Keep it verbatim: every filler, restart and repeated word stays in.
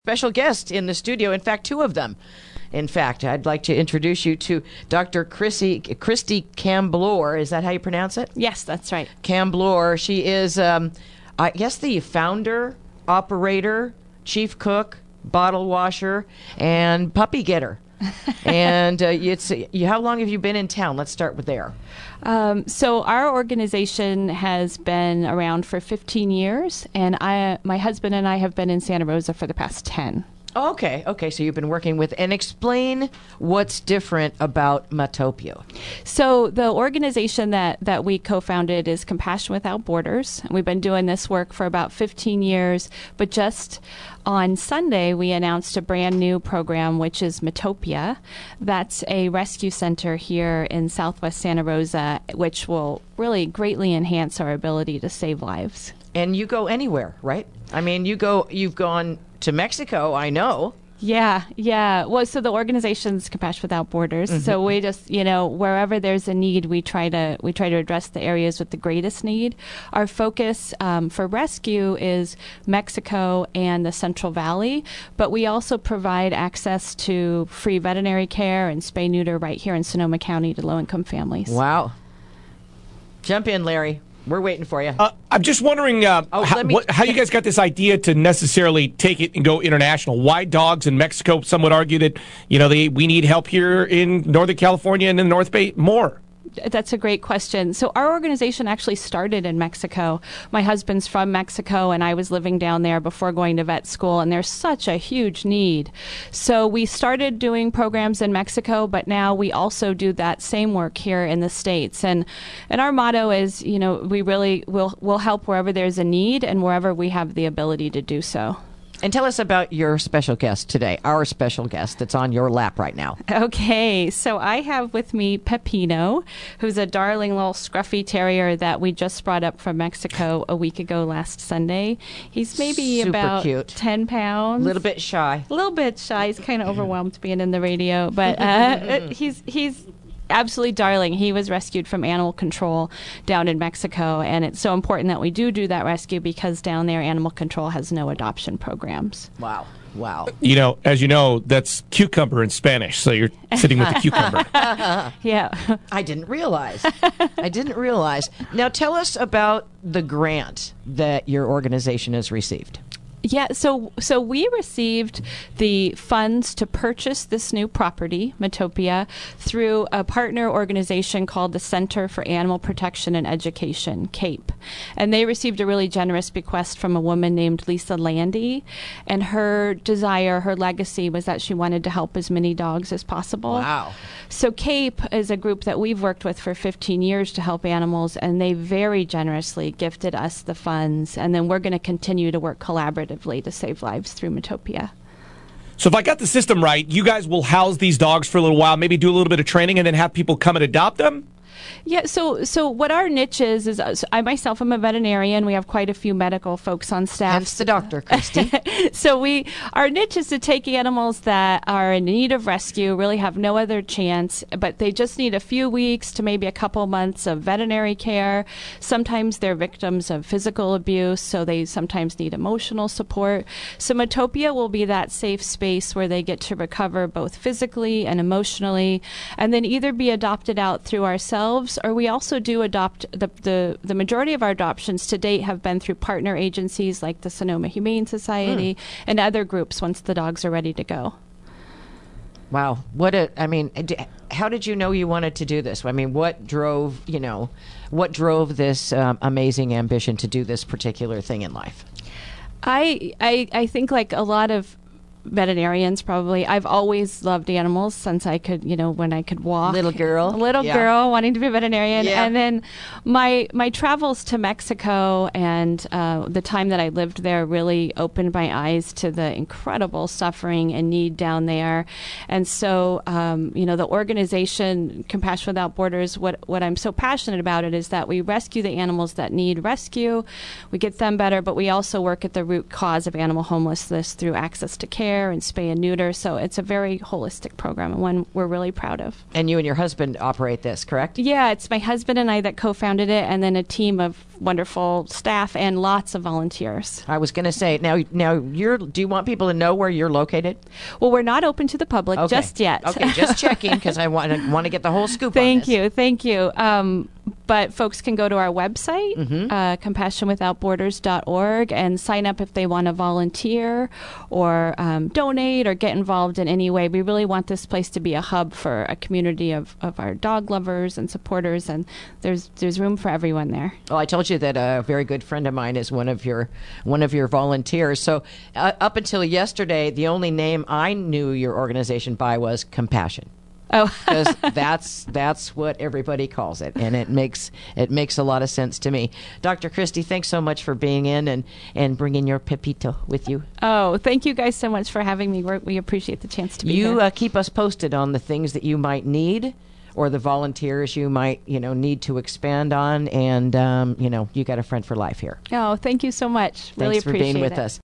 Special guest in the studio. In fact, two of them. In fact, I'd like to introduce you to Doctor Chrissy, Christy Camblor. Is that how you pronounce it? Yes, that's right. Camblor. She is, um, I guess, the founder, operator, chief cook, bottle washer, and puppy getter. and uh, it's you, how long have you been in town? Let's start with there. Um, so our organization has been around for fifteen years, and I, my husband and I have been in Santa Rosa for the past ten. Okay, okay, so you've been working with, and explain what's different about Matopia. So the organization that, that we co-founded is Compassion Without Borders. We've been doing this work for about fifteen years, but just on Sunday we announced a brand new program, which is Matopia. That's a rescue center here in Southwest Santa Rosa, which will really greatly enhance our ability to save lives. And you go anywhere, right? I mean, you go, you've gone to Mexico, I know. Yeah, yeah. Well, so the organization's Compassion Without Borders. Mm-hmm. So we just, you know, wherever there's a need, we try to we try to address the areas with the greatest need. Our focus um, for rescue is Mexico and the Central Valley, but we also provide access to free veterinary care and spay neuter right here in Sonoma County to low-income families. Wow. Jump in, Larry. We're waiting for you. Uh, I'm just wondering uh, oh, how, me, what, how you guys got this idea to necessarily take it and go international. Why dogs in Mexico? Some would argue that, you know, they, we need help here in Northern California and in the North Bay more. That's a great question. So our organization actually started in Mexico. My husband's from Mexico, and I was living down there before going to vet school, and there's such a huge need. So we started doing programs in Mexico, but now we also do that same work here in the States. And and our motto is, you know, we really will will help wherever there's a need and wherever we have the ability to do so. And tell us about your special guest today, our special guest that's on your lap right now. Okay, so I have with me Pepino, who's a darling little scruffy terrier that we just brought up from Mexico a week ago last Sunday. He's maybe Super about cute. ten pounds. A little bit shy. A little bit shy. He's kind of overwhelmed being in the radio, but uh, he's he's... absolutely darling. He was rescued from animal control down in Mexico, and it's so important that we do do that rescue because down there animal control has no adoption programs. Wow. Wow. You know, as you know, that's cucumber in Spanish, so you're sitting with the cucumber. Yeah. I didn't realize. I didn't realize. Now tell us about the grant that your organization has received. Yeah, so so we received the funds to purchase this new property, Matopia, through a partner organization called the Center for Animal Protection and Education, CAPE. And they received a really generous bequest from a woman named Lisa Landy. And her desire, her legacy was that she wanted to help as many dogs as possible. Wow. So CAPE is a group that we've worked with for fifteen years to help animals, and they very generously gifted us the funds. And then we're going to continue to work collaboratively to save lives through Matopia. So if I got the system right, you guys will house these dogs for a little while, maybe do a little bit of training, and then have people come and adopt them? Yeah, so so what our niche is, is uh, so I myself am a veterinarian. We have quite a few medical folks on staff. Hence the doctor, Christy. So we our niche is to take animals that are in need of rescue, really have no other chance, but they just need a few weeks to maybe a couple months of veterinary care. Sometimes they're victims of physical abuse, so they sometimes need emotional support. So Matopia will be that safe space where they get to recover both physically and emotionally, and then either be adopted out through ourselves, or we also do adopt, the, the, the majority of our adoptions to date have been through partner agencies like the Sonoma Humane Society mm. and other groups once the dogs are ready to go. Wow. What a, I mean, how did you know you wanted to do this? I mean, what drove, you know, what drove this um, amazing ambition to do this particular thing in life? I, I, I think like a lot of veterinarians probably, I've always loved animals since I could, you know, when I could walk. Little girl. Little yeah. girl wanting to be a veterinarian. Yeah. And then my my travels to Mexico and uh, the time that I lived there really opened my eyes to the incredible suffering and need down there. And so, um, you know, the organization Compassion Without Borders, what, what I'm so passionate about it is that we rescue the animals that need rescue. We get them better, but we also work at the root cause of animal homelessness through access to care and spay and neuter. So it's a very holistic program and one we're really proud of. And you and your husband operate this, correct? Yeah, it's my husband and I that co-founded it, and then a team of wonderful staff and lots of volunteers. I was going to say now. Now, you're. Do you want people to know where you're located? Well, we're not open to the public Okay. just yet. Okay, just checking because I want to want to get the whole scoop. Thank on this. you, thank you. Um, but folks can go to our website, Mm-hmm. uh, compassion without borders dot org, and sign up if they want to volunteer or um, donate or get involved in any way. We really want this place to be a hub for a community of, of our dog lovers and supporters, and there's there's room for everyone there. Well, I told you that a very good friend of mine is one of your one of your volunteers. So uh, up until yesterday, the only name I knew your organization by was Compassion. Oh, Because that's that's what everybody calls it, and it makes it makes a lot of sense to me. Doctor Christie, thanks so much for being in and, and bringing your Pepito with you. oh, thank you guys so much for having me. We're, we appreciate the chance to be You here. uh, keep us posted on the things that you might need, or the volunteers you might you know need to expand on, and um, you know you got a friend for life here. Oh, thank you so much. Really Thanks for appreciate being with it. us.